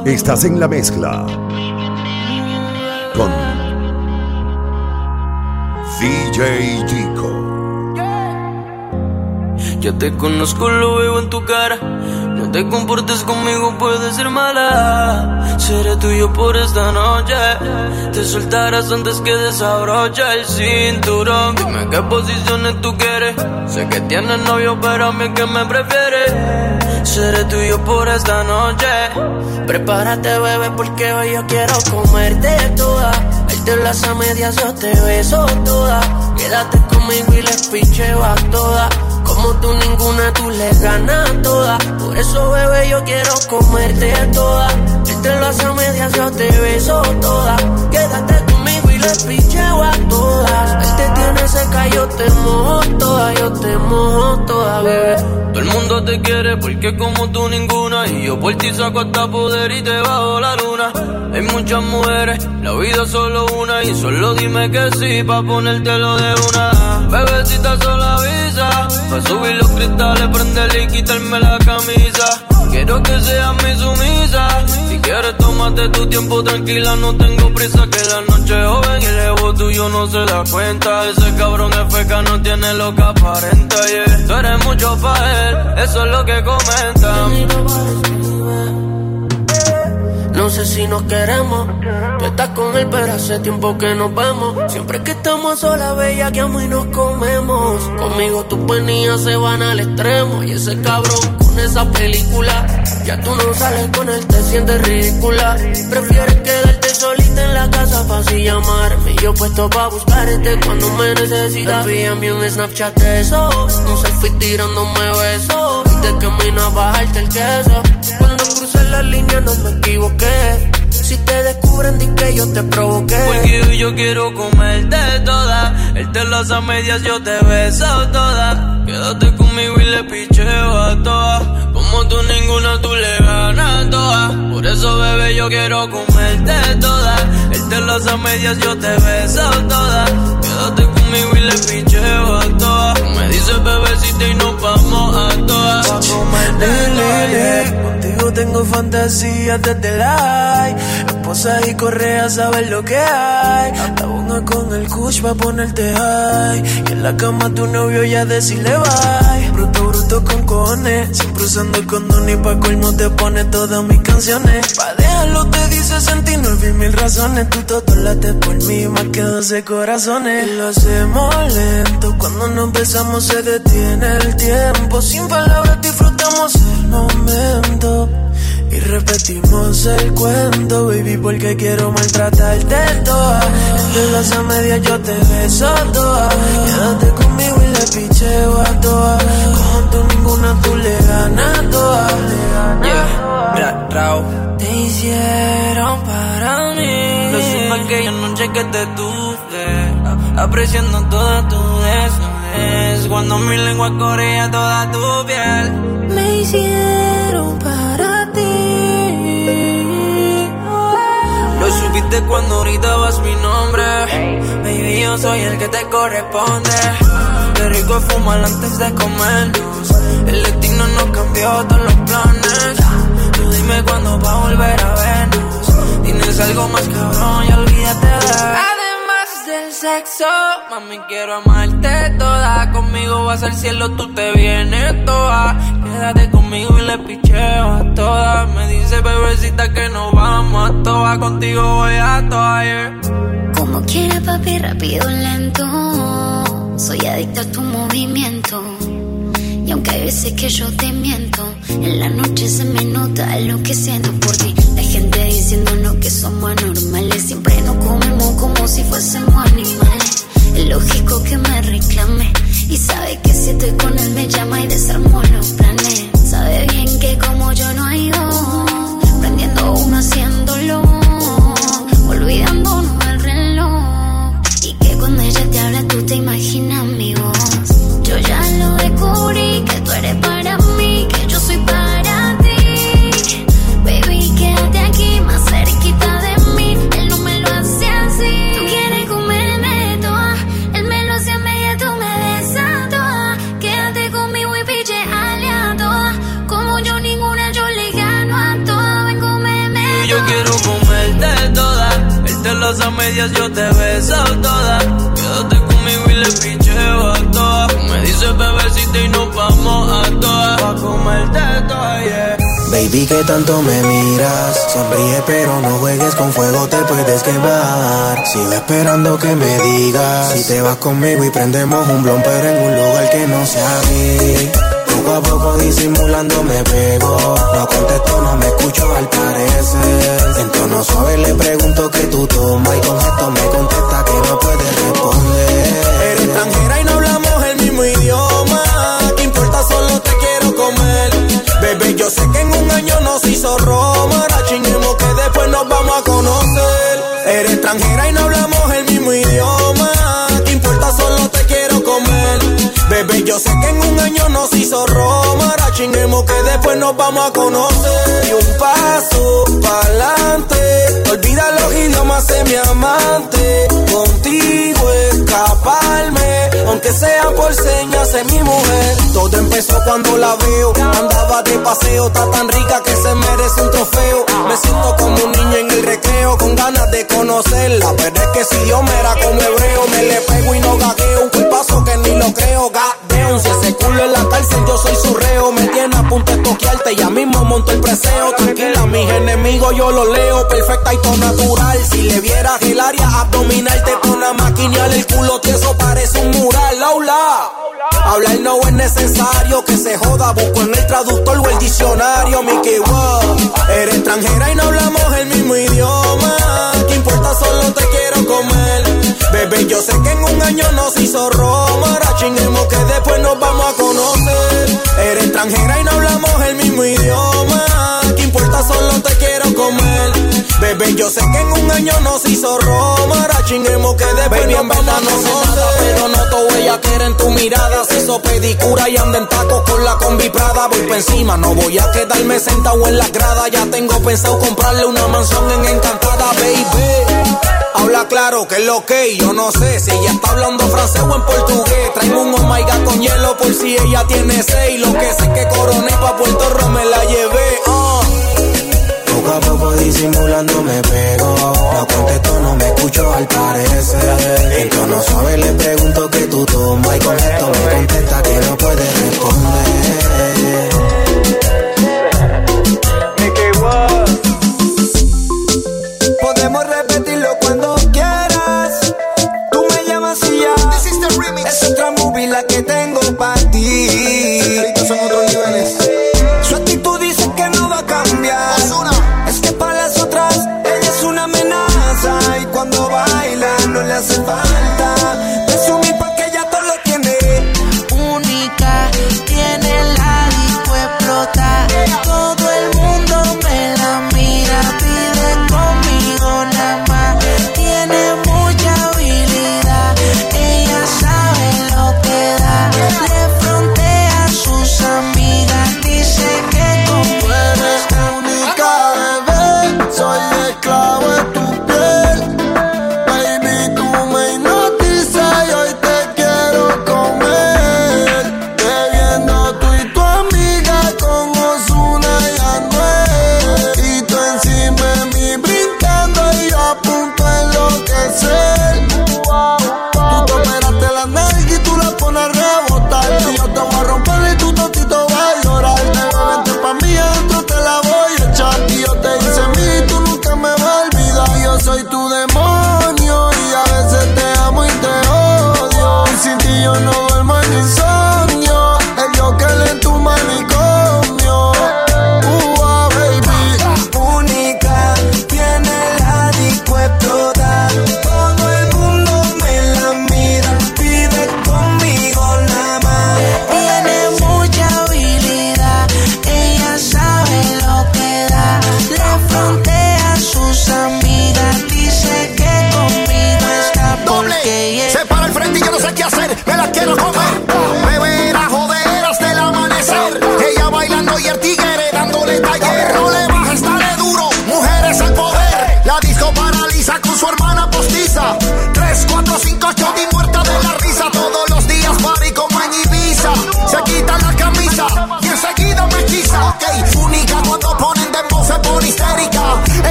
Estás en la mezcla con DJ Chico. Ya te conozco, lo veo en tu cara. No te comportes conmigo, puede ser mala. Seré tuyo por esta noche. Te soltarás antes que desabroche el cinturón. Dime qué posiciones tú quieres. Sé que tienes novio, pero a mí que me prefieres. Seré tuyo por esta noche. Prepárate, bebé, porque hoy yo quiero comerte toda. Él te las a medias, yo te beso toda. Quédate conmigo y les picheo a todas. Como tú ninguna, tú le ganas toda. Por eso, bebé, yo quiero comerte toda. Él te lo hace a medias, yo te beso toda. Quédate conmigo y le picheo a todas. Él te tiene seca, yo te mojo toda. Yo te mojo toda, bebé. Todo el mundo te quiere porque como tú ninguna. Y yo por ti saco hasta poder y te bajo la luna. Hay muchas mujeres, la vida es solo una. Y solo dime que sí, pa' ponértelo de una. Bebecita, solo avisa. Pa' subir los cristales, prenderle y quitarme la camisa. Quiero que seas mi sumisa. Si quieres, tómate tu tiempo, tranquila, no tengo prisa. Que la noche es joven y el ego tuyo no se da cuenta. Ese cabrón es feca, no tiene lo que aparenta, yeah. Tú eres mucho pa' él, eso es lo que comentan. No sé si nos queremos. Tú estás con él, pero hace tiempo que nos vemos. Siempre que estamos solas, bellaqueamos y nos comemos. Conmigo tus penías se van al extremo. Y ese cabrón con esa película, ya tú no sales con él, te sientes ridícula. Prefieres quedarte solita en la casa fácil llamarme. Y yo puesto pa' buscarte cuando me necesitas. Envíame un Snapchat de eso, un selfie tirándome besos. Y te camino a bajarte el queso. Cuando crucé la línea no me equivoqué. Si te descubren, di que yo te provoqué. Porque yo quiero comerte toda. Él te lo hace a medias, yo te beso toda. Quédate conmigo y le picheo a todas. Como tú ninguna, tú le ganas todas. Por eso, bebé, yo quiero comerte toda. Él te lo hace a medias, yo te beso toda. Quédate conmigo y le picheo a todas. Me dices bebecita y nos vamos a todas. Pa' comerte. Contigo tengo fantasías desde la esposas y correas, sabes lo que hay. La bonga con el kush pa' ponerte high. Y en la cama tu novio ya decirle bye. Bruto con cojones, siempre usando condón y pa' colmo te pone todas mis canciones. Pa' dejarlo te dice sentir 9.000 razones. Tú todo late por mí, más que 12 corazones. Y lo hacemos lento, cuando nos besamos se detiene el tiempo. Sin palabras disfrutamos el momento. Y repetimos el cuento, baby, porque quiero maltratarte toda. Entre las a medias yo te beso toda. Quédate conmigo y le picheo a toda. Como tú ninguna, tú le ganas toda. Yeah, mira, Rao. Te hicieron para mí. Lo supe aquella noche que te tuve, apreciando toda tu desnudez. Cuando mi lengua corría toda tu piel. Me hicieron para ti. Lo supiste cuando gritabas mi nombre. Baby, yo soy el que te corresponde. Qué rico es fumar antes de comernos. El destino nos cambió todos los planes. Tú dime cuándo va a volver a vernos. Tienes algo más cabrón y olvídate de además del sexo, mami, quiero amarte toda. Conmigo vas al cielo, tú te vienes toda. Quédate conmigo y le picheo a todas. Me dice bebecita que nos vamos a todas. Contigo voy a todas, yeah. Como quiera, papi, rápido, lento. Soy adicta a tu movimiento. Y aunque hay veces que yo te miento, en la noche se me nota lo que siento por ti. La gente diciéndonos que somos anormales. Siempre nos comemos como si fuésemos animales. Es lógico que me reclame. Y sabe que si estoy con él me llama y desarmo los planes. Sabe bien que como yo no hay dos. Prendiendo uno, haciéndolo. Olvidándonos del reloj. Y que cuando ella te habla tú te imaginas mi voz. Yo ya lo descubrí, que tú eres para mí, que yo soy para ti. Baby, quédate aquí más cerquita de mí. besuras a medias, yo te beso toda. Quédate conmigo y le picheo a todas. Me dices bebecita y nos vamos a todas. Pa' comerte toda, yeah. Baby, que tanto me miras. Sonríe pero no juegues con fuego, te puedes quemar. Sigo esperando que me digas si te vas conmigo y prendemos un blon, pero en un lugar que no sea aquí. Poco a poco disimulando me pego. No contesto, no me escucho al parecer. En tono suave le pregunto que tú tomas y con esto me contesta que no puede responder. Eres extranjera y no hablamos el mismo idioma. ¿Qué importa? Solo te quiero comer. Bebé, yo sé que en un año nos hizo Roma. Ahora chinguemos que después nos vamos a conocer. Eres extranjera y no hablamos el mismo idioma. ¿Qué importa? Solo te quiero comer. Bebé, yo sé que en un año nos hizo Roma. Ahora chinguemos que después nos vamos a conocer. Y un paso pa'lante. Olvida los idiomas de mi amante. Contigo escaparme, aunque sea por señas, es mi mujer. Todo empezó cuando la veo. Andaba de paseo, está tan rica que se merece un trofeo. Me siento como un niño en el recreo, con ganas de conocerla. Pero es que si Dios me era como hebreo, me le pego y no gagueo. Un culpazo que ni lo creo, goddamn. Si ese culo en la cárcel, yo soy su reo. Me tiene a punto de toquearte, ya mismo monto el preseo. Tranquila, mis enemigos yo los leo. Perfecta y todo natural. Si le vieras el área abdominal, te pone a maquinear el culo tieso, parece un mural. Hola. Hablar no es necesario, que se joda, busco en el traductor o el diccionario. Mickey wow. Eres extranjera y no hablamos el mismo idioma. ¿Qué importa? Solo te quiero comer. Bebé, yo sé que en un año nos hizo Roma. Ahora chinguemos que después nos vamos a conocer. Eres extranjera y no hablamos el mismo idioma. ¿Qué importa? Solo te quiero comer. Bebé, yo sé que en un año nos hizo Roma. Ahora chinguemos que después nos vamos a conocer. Pero noto huella que era en tu mirada. Se hizo pedicura y anda en tacos con la combi Prada. Voy pa' encima, no voy a quedarme sentado en la grada. Ya tengo pensado comprarle una mansión en Encantada, baby. Habla claro, que es lo que yo no sé si ella está hablando francés o en portugués. Traigo un oh my god con hielo por si ella tiene 6. Lo que sé que coroné pa' Puerto Rico me la llevé. Poco a poco disimulando me pego. No contesto, no me escucho al parecer. En tono suave le pregunto que tú tomas y con esto me contesta que no puede responder. Podemos repetirlo cuando quieras. Tú me llamas y ya. Es otra movie la que tengo para ti. Estos son otros niveles. Su actitud dice que no va a cambiar. Es que para las otras ella es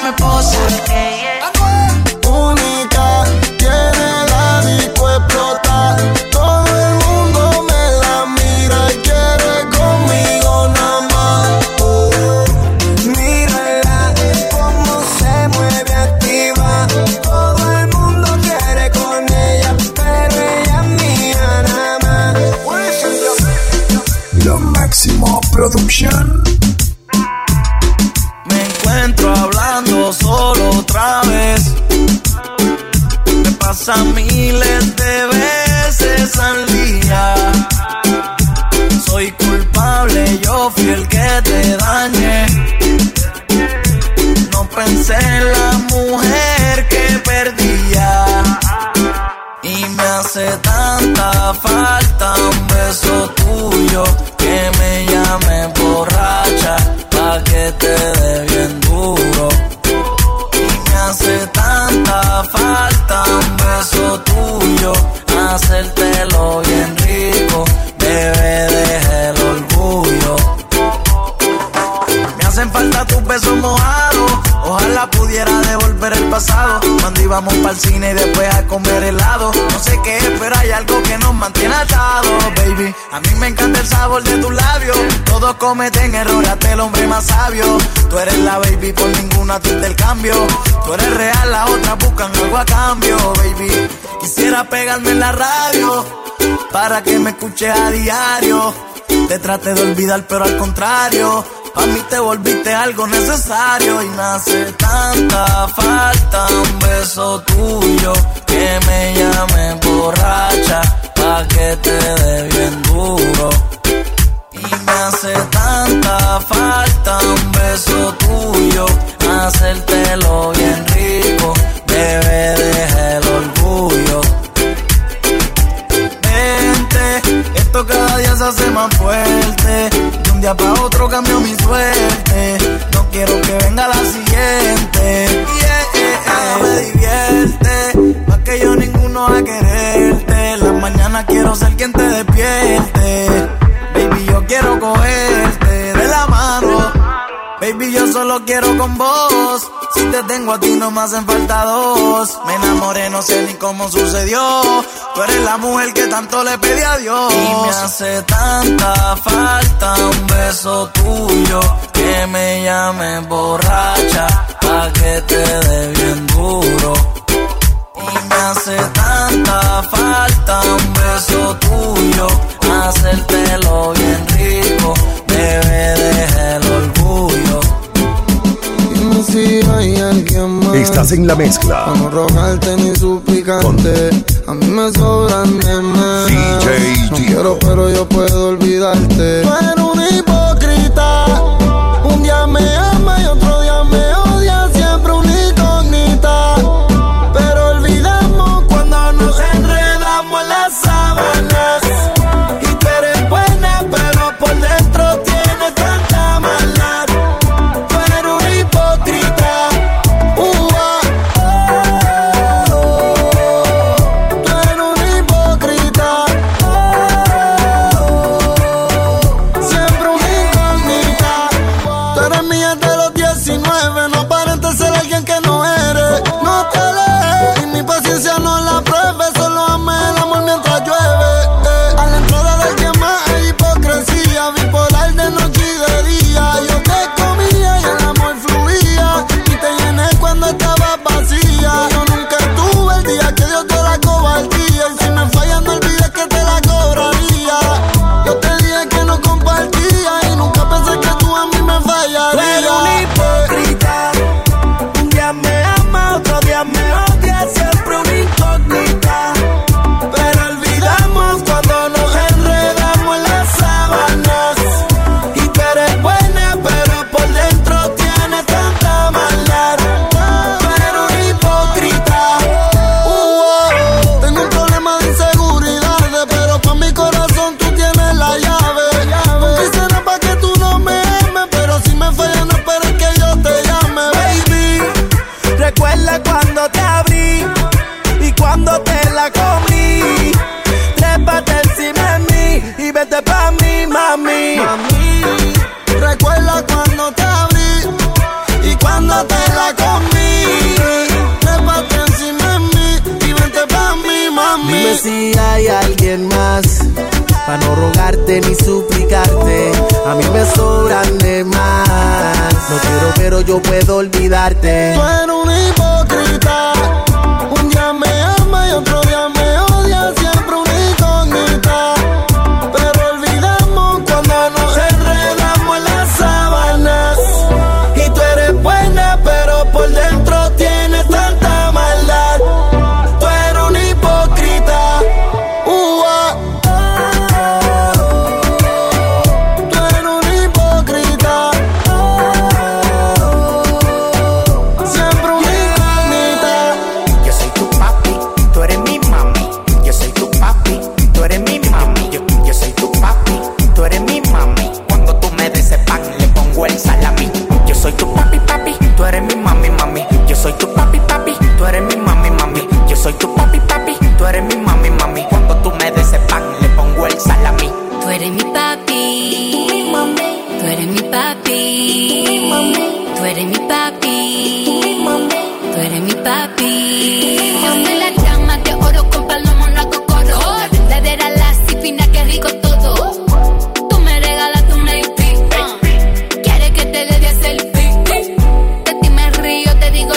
mi esposa. Única, tiene la disco explota. Todo el mundo me la mira y quiere conmigo nada más. Mírala cómo se mueve activa. Todo el mundo quiere con ella, pero ella es mía nada más. Lo Máximo Production. Me encuentro hablando solo otra vez. Me pasa miles de veces al día. Soy culpable, yo fui el que te dañé. No pensé en la mujer que perdía. Y me hace tanta falta un beso tuyo, que me llame borracha pa' que te dé bien duro. Y me hace tanta falta un beso tuyo, hacértelo bien rico, bebé, deja el orgullo. Me hacen falta tus besos mojados, ojalá pudiera devolver el pasado, cuando íbamos pa'l cine y después a comer helado. No sé qué es, pero hay algo que nos mantiene atados, baby. A mí me encanta el sabor de tus labios. Todos cometen errores, hasta el hombre más sabio. Tú eres la baby, por ninguna te intercambio. Tú eres real, las otras buscan algo a cambio, baby. Quisiera pegarme en la radio para que me escuches a diario. Te traté de olvidar, pero al contrario, pa' mí te volviste algo necesario. Y me hace tanta falta un beso tuyo, que me llame borracha pa' que te dé bien duro. Y me hace tanta falta un beso tuyo, hacértelo bien rico, bebé, deja el orgullo. Esto cada día se hace más fuerte. De un día para otro cambio mi suerte. No quiero que venga la siguiente. Me divierte, más que yo ninguno a quererte. Las mañanas quiero ser quien te despierte. Baby, yo quiero cogerte de la mano. Baby, yo solo quiero con vos. Si te tengo a ti no me hacen falta dos. Me enamoré, no sé ni cómo sucedió. Tú eres la mujer que tanto le pedí a Dios. Y me hace tanta falta un beso tuyo, que me llame borracha pa' que te dé bien duro. Y me hace tanta falta un beso tuyo, hacértelo bien rico, bebé, deja el orgullo. Dime si hay alguien más. Estás en la mezcla. Pa' no rogarte ni suplicarte. A mí me sobran de más. DJ No Dico. quiero, pero yo puedo olvidarte. Tú eres un hipócrita. Un día me ama y otro día me odia. Siempre una incógnita. Pero olvidamos cuando nos enredamos en las sábanas. Y tú eres buena, pero por dentro tienes tanta maldad. Tú eres un hipócrita. Tú eres un hipócrita. Siempre una incógnita. Tú eres mía de los 19. No aparentes ser alguien que no eres. No te alejes y mi paciencia no la pruebes. Solo ame el amor mientras llueve. A la entrada de alguien más hay hipocresía. Bipolar de noche y de día. Yo te comía y el amor fluía. Y te llené cuando estaba vacía. Yo nunca estuve el día que Dios te la cobardía. Y si me falla no olvides que te la cobraría. Yo te dije que no compartía. Y nunca pensé que tú a mí me fallarías. Tú eres un hipócrita. Un día me ama, otro día me odia. Siempre una incógnita. Pero olvidamos cuando nos enredamos en las sábanas. Y tú eres buena, pero por dentro tienes tanta maldad. Tú eres un hipócrita. Tengo un problema de inseguridades, pero pa' mi corazón tú tienes la llave. No quisiera pa' que tú no me ames, pero si me fallas no esperes que yo te llame, baby. Recuerda cuando te abrí y cuando te la comí. Trépate encima de mí y vete pa' mí, mami. Recuerda cuando te abrí y cuando te la comí. Dime si hay alguien más, pa' no rogarte ni suplicarte. A mí me sobran de más. No quiero, pero yo puedo olvidarte. Tú eres un hipócrita. Un día me ama y otro día me odia. Siempre una incógnita. Pero olvidamos cuando nos enredamos en las sábanas. Y tú eres buena, pero por dentro tienes tanta maldad. Tú eres un hipócrita. Tú eres un hipócrita. Siempre una incógnita. Yo soy tu papi, tú eres mi mami. Yo soy tu papi, tú eres mi mami. Yo soy tu papi, tú eres mi mami. Cuando tú me des ese pan, le pongo el salami. Yo soy tu papi, papi, tú eres mi mami, mami. Yo soy tu papi, papi, tú eres mi mami, mami. Yo soy tu papi, papi, tú eres mi mami, mami. Cuando tú me des ese pan, le pongo el salami. Tú eres mi papi, mami. Tú eres mi papi, mami. Tú eres mi papi, mami. Tú eres mi papi. Yo soy la llama de oro con palomo, no hago coro. La verdadera lassi fina, que rico todo. Tú me regalaste un AP. Quieres que te dé de selfie. De ti me río, te digo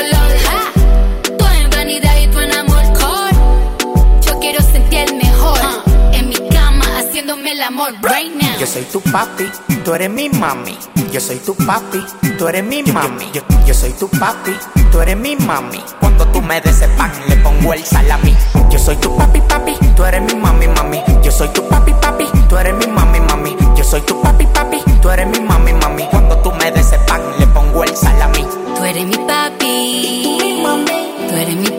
LOL. Tú en vanidad y tú en amor core. Yo quiero sentir el mejor. En mi cama haciéndome el amor right now. Yo soy tu papi, tú eres mi mami. Yo soy tu papi, tú eres mi mami. Yo soy tu papi, tú eres mi mami. Cuando tú me des ese pan, le pongo el salami. Yo soy tu papi, papi, tú eres mi mami, mami. Yo soy tu papi, papi, tú eres mi mami, mami. Yo soy tu papi, papi, tú eres mi mami, mami. Cuando tú me des ese pan, le pongo el salami. Tú eres mi papi, mami. Tú eres mi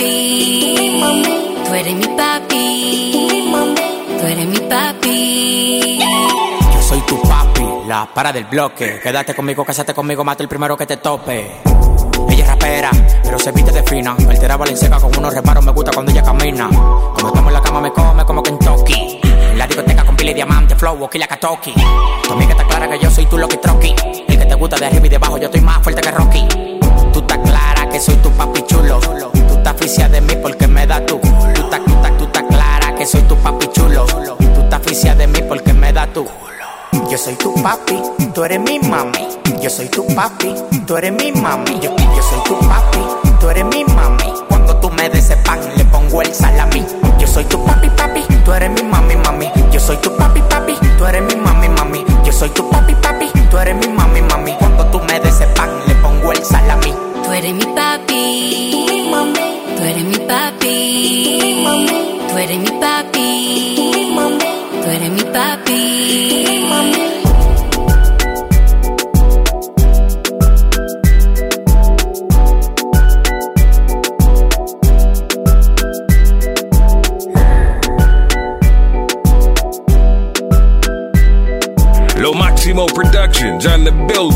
papi, mami. Tú eres mi papi, mami. Tú eres mi papi. Yo soy tu papi, la para del bloque. Quédate conmigo, cásate conmigo, mata el primero que te tope. Ella es rapera, pero se viste de fina. Altera Valenciaga con unos reparos, me gusta cuando ella camina. Cuando estamos en la cama me come como Kentucky. En la discoteca con pile diamante, flow, aquí la Katoki. Tu amiga está clara que yo soy tu Loki Troki. El que te gusta de arriba y de abajo, yo estoy más fuerte que Rocky. Tú estás clara que soy tu papi chulo. Tú estás aficia de mí porque me da tu. Tú estás clara que soy tu papi chulo. Tú estás aficia de mí porque me da tu. Yo soy tu papi, tú eres mi mami. Yo soy tu papi, tú eres mi mami. Yo soy tu papi, tú eres mi mami. Cuando tú me des ese pan, le pongo el salami. Yo soy tu papi, papi, tú eres mi mami, mami. Yo soy tu papi, papi, tú eres mi mami, mami. Yo soy tu papi, papi, tú eres mi mami, mami. Cuando tú me des ese pan, le pongo el salami. Tú eres mi papi, mami. Tú eres mi papi, mami. Tú eres mi papi, mami. Tú eres mi papi, mami. Lo Máximo Productions on the building.